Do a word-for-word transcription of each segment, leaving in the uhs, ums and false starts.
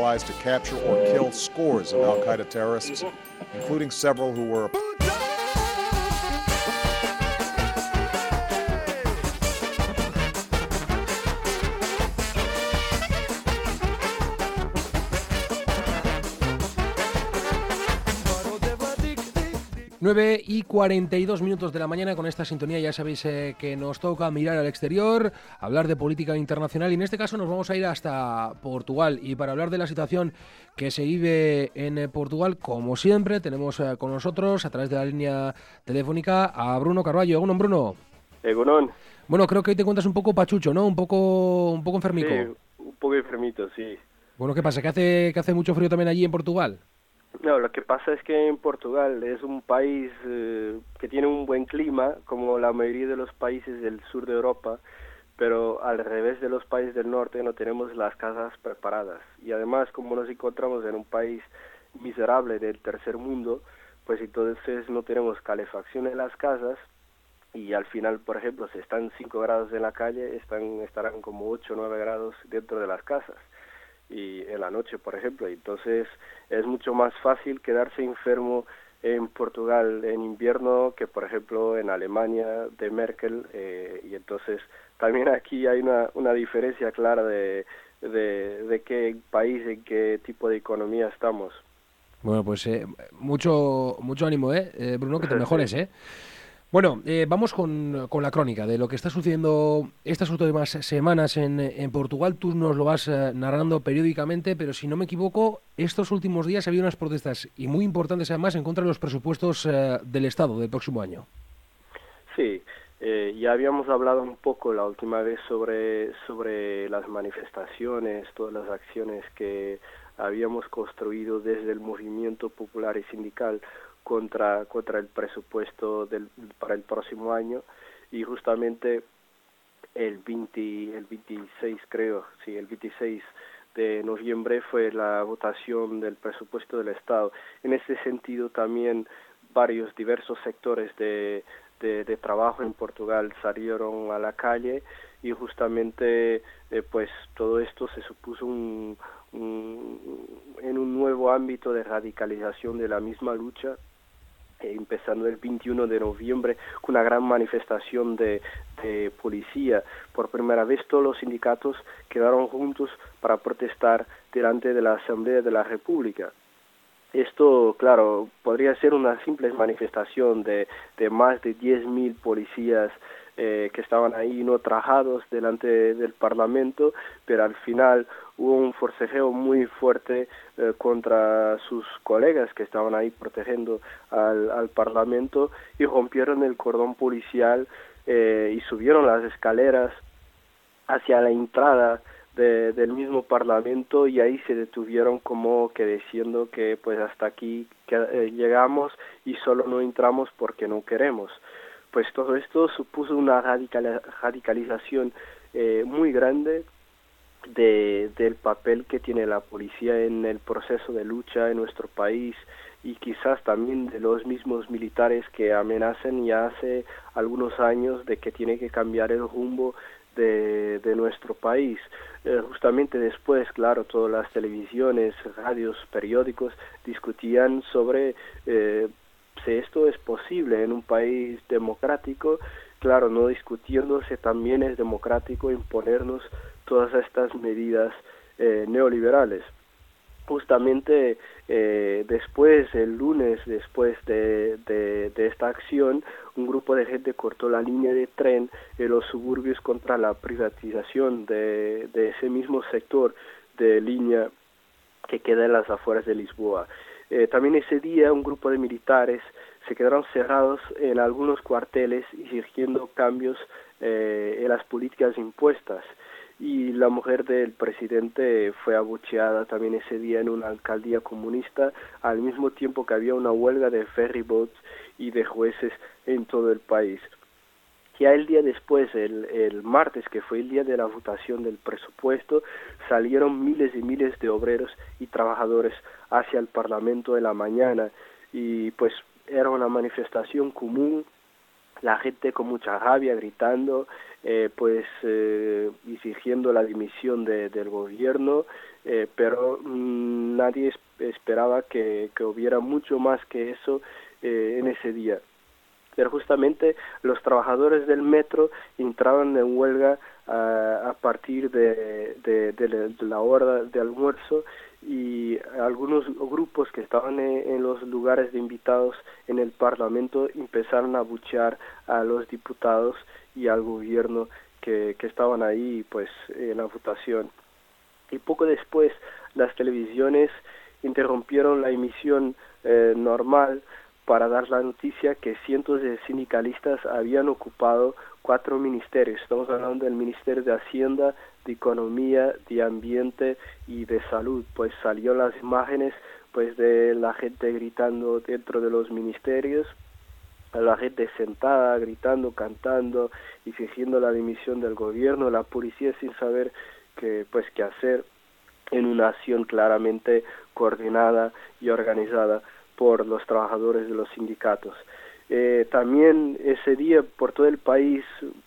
supplies to capture or kill scores of al-Qaeda terrorists, including several who were nueve y cuarenta y dos minutos de la mañana. Con esta sintonía ya sabéis eh, que nos toca mirar al exterior, hablar de política internacional, y en este caso nos vamos a ir hasta Portugal. Y para hablar de la situación que se vive en eh, Portugal, como siempre, tenemos eh, con nosotros a través de la línea telefónica a Bruno Carballo. Egunon, Bruno. Egunon. Bueno, creo que hoy te cuentas un poco pachucho, ¿no? Un poco, un poco enfermico. Sí, un poco enfermito, sí. Bueno, ¿qué pasa? ¿Que hace, que hace mucho frío también allí en Portugal? No, lo que pasa es que en Portugal es un país eh, que tiene un buen clima, como la mayoría de los países del sur de Europa, pero al revés de los países del norte no tenemos las casas preparadas. Y además, como nos encontramos en un país miserable del tercer mundo, pues entonces no tenemos calefacción en las casas, y al final, por ejemplo, si están cinco grados en la calle, están estarán como ocho o nueve grados dentro de las casas. Y en la noche, por ejemplo, entonces es mucho más fácil quedarse enfermo en Portugal en invierno que, por ejemplo, en Alemania de Merkel, eh, y entonces también aquí hay una, una diferencia clara de, de, de qué país, en qué tipo de economía estamos. Bueno, pues eh, mucho mucho ánimo, ¿eh? eh Bruno, que te mejores, ¿eh? Bueno, eh, vamos con, con la crónica de lo que está sucediendo estas últimas semanas en, en Portugal. Tú nos lo vas eh, narrando periódicamente, pero si no me equivoco, estos últimos días había unas protestas, y muy importantes además, en contra de los presupuestos eh, del Estado del próximo año. Sí, eh, ya habíamos hablado un poco la última vez sobre, sobre las manifestaciones, todas las acciones que habíamos construido desde el movimiento popular y sindical contra contra el presupuesto del para el próximo año, y justamente el veinte, el veintiséis creo, sí, el veintiséis de noviembre fue la votación del presupuesto del Estado. En ese sentido también varios diversos sectores de de, de trabajo en Portugal salieron a la calle, y justamente eh, pues todo esto se supuso un, un en un nuevo ámbito de radicalización de la misma lucha, empezando el veintiuno de noviembre con una gran manifestación de, de policía. Por primera vez todos los sindicatos quedaron juntos para protestar delante de la Asamblea de la República. Esto, claro, podría ser una simple manifestación de, de más de diez mil policías eh, que estaban ahí no trajados delante del Parlamento, pero al final hubo un forcejeo muy fuerte eh, contra sus colegas que estaban ahí protegiendo al, al Parlamento, y rompieron el cordón policial eh, y subieron las escaleras hacia la entrada de, del mismo Parlamento, y ahí se detuvieron como que diciendo que pues hasta aquí que, eh, llegamos y solo no entramos porque no queremos. Pues todo esto supuso una radical, radicalización eh, muy grande de del papel que tiene la policía en el proceso de lucha en nuestro país, y quizás también de los mismos militares que amenazan ya hace algunos años de que tiene que cambiar el rumbo de, de nuestro país. Eh, justamente después, claro, todas las televisiones, radios, periódicos discutían sobre eh, si esto es posible en un país democrático. Claro, no discutiendo si también es democrático imponernos todas estas medidas eh, neoliberales. Justamente eh, después, el lunes, después de, de, de esta acción, un grupo de gente cortó la línea de tren en los suburbios contra la privatización de, de ese mismo sector de línea que queda en las afueras de Lisboa. Eh, también ese día un grupo de militares se quedaron cerrados en algunos cuarteles exigiendo cambios eh, en las políticas impuestas, y la mujer del presidente fue abucheada también ese día en una alcaldía comunista, al mismo tiempo que había una huelga de ferryboats y de jueces en todo el país. Ya el día después, el, el martes, que fue el día de la votación del presupuesto, salieron miles y miles de obreros y trabajadores hacia el Parlamento en la mañana, y pues era una manifestación común, la gente con mucha rabia gritando, eh, pues eh, exigiendo la dimisión de, del gobierno, eh, pero mmm, nadie esperaba que, que hubiera mucho más que eso eh, en ese día. Pero justamente los trabajadores del metro entraban en huelga a, a partir de, de, de, la, de la hora de almuerzo, y algunos grupos que estaban en, en los lugares de invitados en el Parlamento empezaron a abuchear a los diputados y al gobierno que, que estaban ahí pues en la votación. Y poco después las televisiones interrumpieron la emisión eh, normal para dar la noticia que cientos de sindicalistas habían ocupado cuatro ministerios. Estamos hablando del Ministerio de Hacienda, de Economía, de Ambiente y de Salud. Pues salieron las imágenes pues de la gente gritando dentro de los ministerios, a la gente sentada, gritando, cantando, exigiendo la dimisión del gobierno, la policía sin saber qué pues qué hacer, en una acción claramente coordinada y organizada por los trabajadores de los sindicatos. Eh, también ese día por todo el país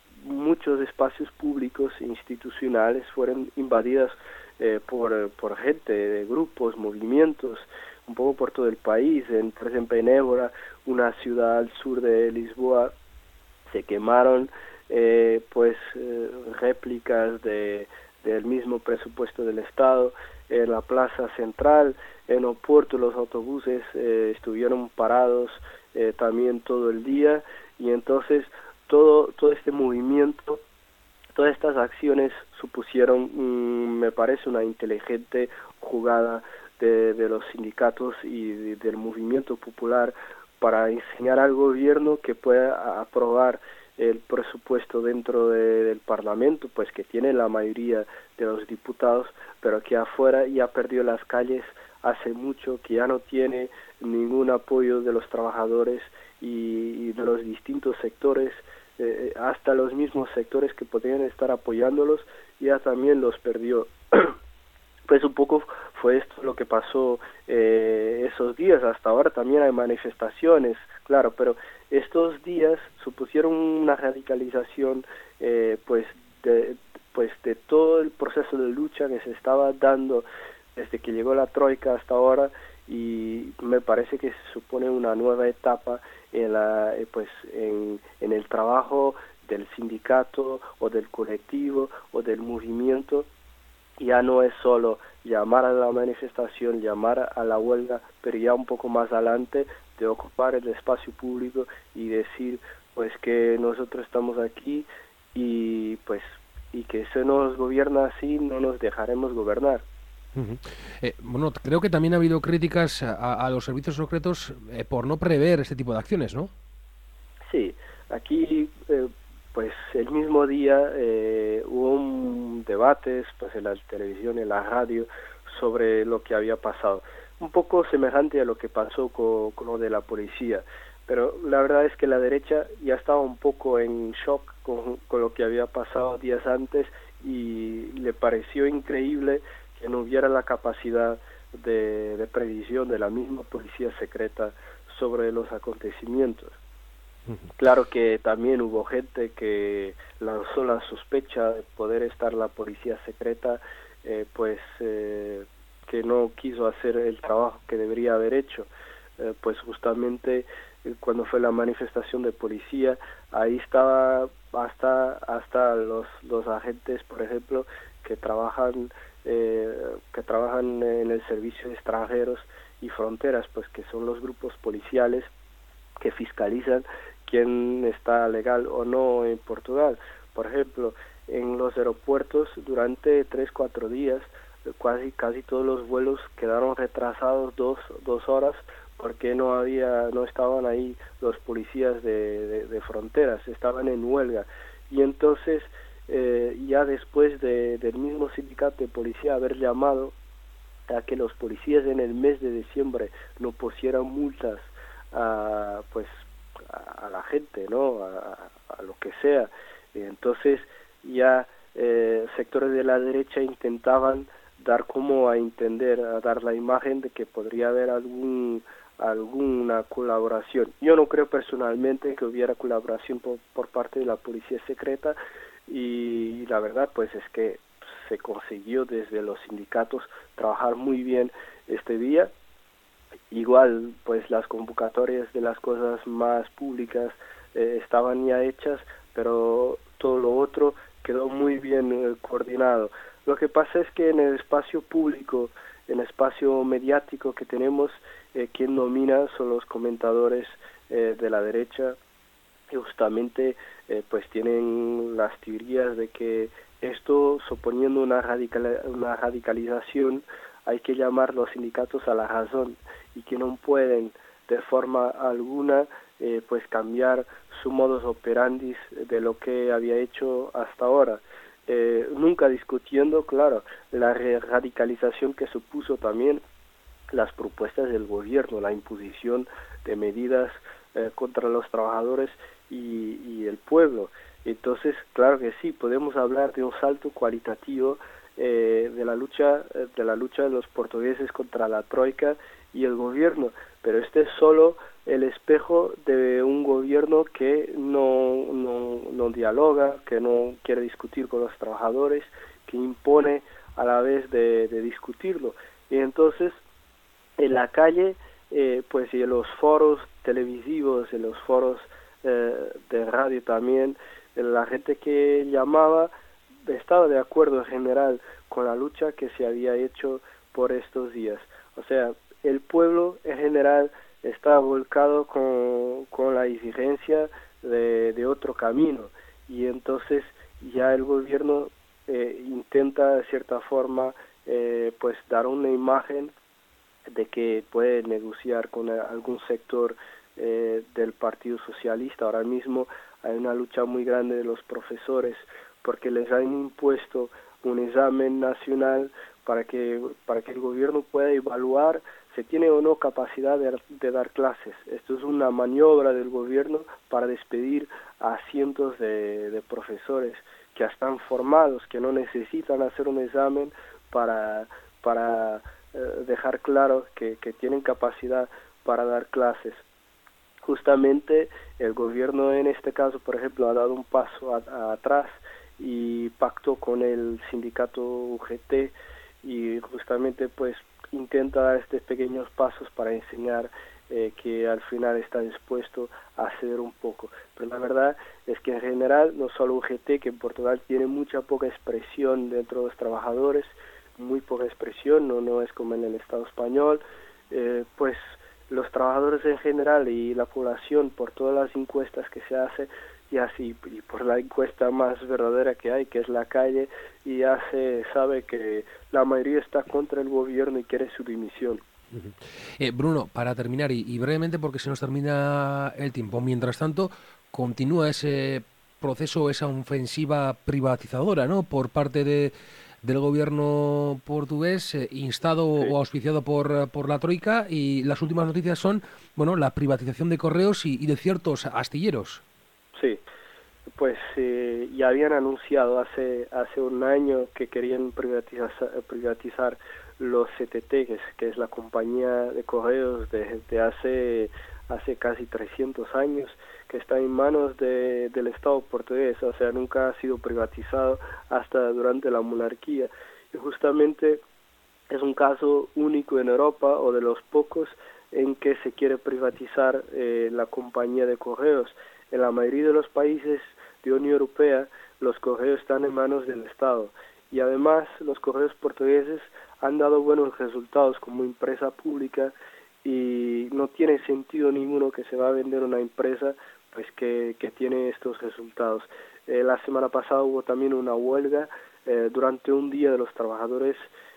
muchos espacios públicos e institucionales fueron invadidas eh, por, por gente, de grupos, movimientos, un poco por todo el país. En, por ejemplo, en Évora, una ciudad al sur de Lisboa, se quemaron eh, pues eh, réplicas de del mismo presupuesto del Estado. En la plaza central, en Oporto, los autobuses eh, estuvieron parados eh, también todo el día, y entonces todo todo este movimiento, todas estas acciones supusieron, mmm, me parece, una inteligente jugada de, de los sindicatos y de, del movimiento popular para enseñar al gobierno que pueda aprobar el presupuesto dentro de, del Parlamento, pues que tiene la mayoría de los diputados, pero que afuera ya perdió las calles hace mucho, que ya no tiene ningún apoyo de los trabajadores y, y de los distintos sectores, eh, hasta los mismos sectores que podrían estar apoyándolos, ya también los perdió. Pues un poco fue esto lo que pasó eh, esos días. Hasta ahora también hay manifestaciones, claro, pero estos días supusieron una radicalización eh, pues de pues de todo el proceso de lucha que se estaba dando desde que llegó la Troika hasta ahora, y me parece que se supone una nueva etapa en la eh, pues en, en el trabajo del sindicato o del colectivo o del movimiento. Ya no es solo llamar a la manifestación, llamar a la huelga, pero ya un poco más adelante de ocupar el espacio público y decir pues que nosotros estamos aquí y pues y que se nos gobierna así, no nos dejaremos gobernar. Uh-huh. Eh, bueno, creo que también ha habido críticas a, a los servicios secretos eh, por no prever este tipo de acciones, ¿no? Sí, aquí eh, pues el mismo día eh, hubo un debate pues en la televisión, en la radio, sobre lo que había pasado. Un poco semejante a lo que pasó con, con lo de la policía, pero la verdad es que la derecha ya estaba un poco en shock con, con lo que había pasado días antes, y le pareció increíble que no hubiera la capacidad de, de predicción de la misma policía secreta sobre los acontecimientos. Claro que también hubo gente que lanzó la sospecha de poder estar la policía secreta, eh, pues eh, que no quiso hacer el trabajo que debería haber hecho. Eh, pues justamente eh, cuando fue la manifestación de policía, ahí estaba hasta hasta los los agentes, por ejemplo, que trabajan eh, que trabajan en el servicio de extranjeros y fronteras, pues que son los grupos policiales que fiscalizan quién está legal o no en Portugal. Por ejemplo, en los aeropuertos durante tres, cuatro días, casi casi todos los vuelos quedaron retrasados dos, dos horas porque no había, no estaban ahí los policías de, de, de fronteras, estaban en huelga. Y entonces, eh, ya después de, del mismo sindicato de policía haber llamado a que los policías en el mes de diciembre no pusieran multas a, pues, a, a la gente, ¿no? A, a lo que sea. Y entonces ya eh, sectores de la derecha intentaban dar como a entender, a dar la imagen de que podría haber algún alguna colaboración. Yo no creo personalmente que hubiera colaboración por, por parte de la policía secreta, y, y la verdad pues es que se consiguió desde los sindicatos trabajar muy bien este día. Igual, pues las convocatorias de las cosas más públicas eh, estaban ya hechas, pero todo lo otro quedó muy bien eh, coordinado. Lo que pasa es que en el espacio público, en el espacio mediático que tenemos, eh, quien domina son los comentadores eh, de la derecha, y justamente eh, pues tienen las teorías de que esto, suponiendo una, radical, una radicalización, hay que llamar los sindicatos a la razón y que no pueden de forma alguna eh, pues cambiar su modus operandi de lo que había hecho hasta ahora. Eh, nunca discutiendo, claro, la radicalización que supuso también las propuestas del gobierno, la imposición de medidas eh, contra los trabajadores y, y el pueblo. Entonces, claro que sí, podemos hablar de un salto cualitativo eh, de la lucha de la lucha de los portugueses contra la troika y el gobierno, pero este es solo el espejo de un gobierno que no, no, no dialoga, que no quiere discutir con los trabajadores, que impone a la vez de, de discutirlo. Y entonces, en la calle, eh, pues y en los foros televisivos, en los foros eh, de radio también, la gente que llamaba estaba de acuerdo en general con la lucha que se había hecho por estos días. O sea, el pueblo en general está volcado con, con la exigencia de, de otro camino, y entonces ya el gobierno eh, intenta de cierta forma eh, pues dar una imagen de que puede negociar con algún sector eh, del Partido Socialista. Ahora mismo hay una lucha muy grande de los profesores porque les han impuesto un examen nacional para que para que el gobierno pueda evaluar si tiene o no capacidad de, de dar clases. Esto es una maniobra del gobierno para despedir a cientos de, de profesores que están formados, que no necesitan hacer un examen para para eh, dejar claro que, que tienen capacidad para dar clases. Justamente el gobierno en este caso, por ejemplo, ha dado un paso a, a atrás y pactó con el sindicato U G T y justamente pues intenta dar estos pequeños pasos para enseñar eh, que al final está dispuesto a ceder un poco. Pero la verdad es que en general, no solo U G T, que en Portugal tiene mucha poca expresión dentro de los trabajadores, muy poca expresión, no, no es como en el Estado español, eh, pues los trabajadores en general y la población, por todas las encuestas que se hace, y así y por la encuesta más verdadera que hay, que es la calle, y ya se sabe que la mayoría está contra el gobierno y quiere su dimisión. Uh-huh. eh, Bruno, para terminar, y, y brevemente porque se nos termina el tiempo, mientras tanto, continúa ese proceso, esa ofensiva privatizadora, ¿no?, por parte de del gobierno portugués, eh, instado Sí. o auspiciado por, por la Troika, y las últimas noticias son, bueno, la privatización de correos y, y de ciertos astilleros. Sí, pues eh, ya habían anunciado hace hace un año que querían privatizar, privatizar los C T T, que es, que es la compañía de correos de, de hace hace casi trescientos años, que está en manos de, del Estado portugués, o sea, nunca ha sido privatizado hasta durante la monarquía. Y justamente es un caso único en Europa, o de los pocos, en que se quiere privatizar eh, la compañía de correos. En la mayoría de los países de Unión Europea, los correos están en manos del Estado. Y además, los correos portugueses han dado buenos resultados como empresa pública, y no tiene sentido ninguno que se va a vender una empresa pues que, que tiene estos resultados. Eh, la semana pasada hubo también una huelga eh, durante un día de los trabajadores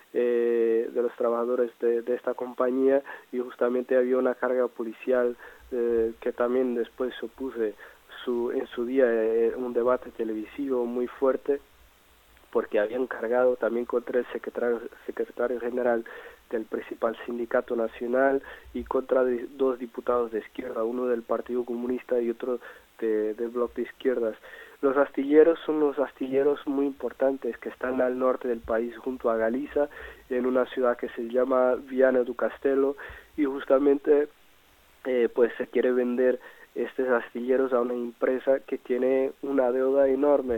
eh, de los trabajadores de, de esta compañía, y justamente había una carga policial eh, que también después supuse su, en su día eh, un debate televisivo muy fuerte, porque habían cargado también contra el secretario, secretario general del principal sindicato nacional y contra de, dos diputados de izquierda, uno del Partido Comunista y otro de, del Bloque de Izquierdas. Los astilleros son los astilleros muy importantes que están al norte del país, junto a Galiza, en una ciudad que se llama Viana do Castelo, y justamente eh, pues se quiere vender estos astilleros a una empresa que tiene una deuda enorme.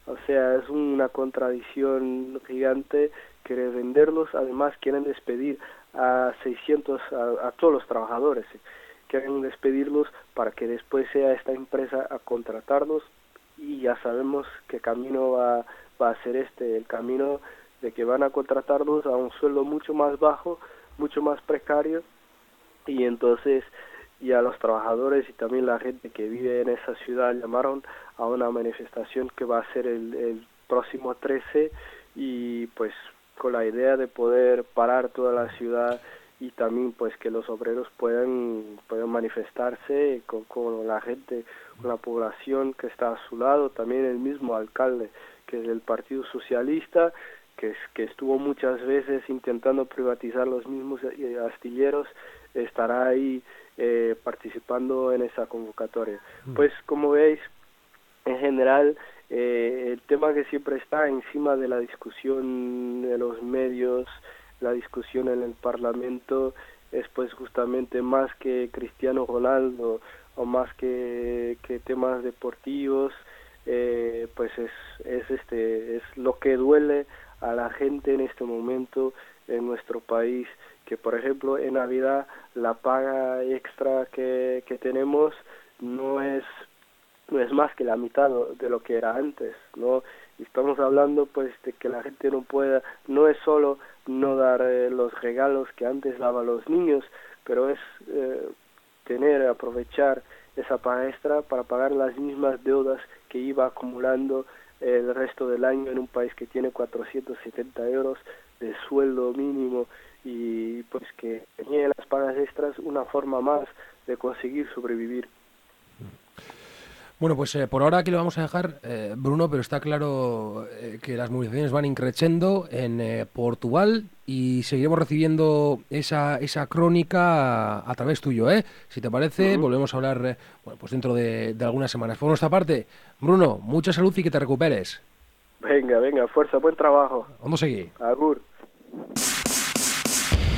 O sea, es una contradicción gigante querer venderlos, además quieren despedir a seiscientos, a, a todos los trabajadores, ¿sí? Quieren despedirlos para que después sea esta empresa a contratarlos, y ya sabemos qué camino va, va a ser este, el camino de que van a contratarlos a un sueldo mucho más bajo, mucho más precario, y entonces ya los trabajadores y también la gente que vive en esa ciudad llamaron a una manifestación que va a ser el, el próximo trece, y pues con la idea de poder parar toda la ciudad y también pues que los obreros puedan, puedan manifestarse con, con la gente, con la población que está a su lado, también el mismo alcalde que es del Partido Socialista, que, es, que estuvo muchas veces intentando privatizar los mismos astilleros, estará ahí eh, participando en esa convocatoria. Mm. Pues como veis, en general, eh, el tema que siempre está encima de la discusión de los medios, la discusión en el Parlamento, es pues justamente más que Cristiano Ronaldo o más que, que temas deportivos, eh, pues es, es, este, es lo que duele a la gente en este momento en nuestro país, que por ejemplo en Navidad la paga extra que, que tenemos no es no es más que la mitad de lo que era antes, ¿no? Y estamos hablando pues de que la gente no pueda, no es solo no dar eh, los regalos que antes daban los niños, pero es eh, tener, aprovechar esa paga extra para pagar las mismas deudas que iba acumulando el resto del año en un país que tiene cuatrocientos setenta euros de sueldo mínimo, y pues que tenía las pagas extras una forma más de conseguir sobrevivir. Bueno, pues eh, por ahora aquí lo vamos a dejar, eh, Bruno, pero está claro eh, que las movilizaciones van increciendo en eh, Portugal, y seguiremos recibiendo esa esa crónica a, a través tuyo, ¿eh? Si te parece, uh-huh. volvemos a hablar eh, bueno, pues dentro de, de algunas semanas. Por nuestra parte, Bruno, mucha salud y que te recuperes. Venga, venga, fuerza, buen trabajo. Vamos a seguir. Agur.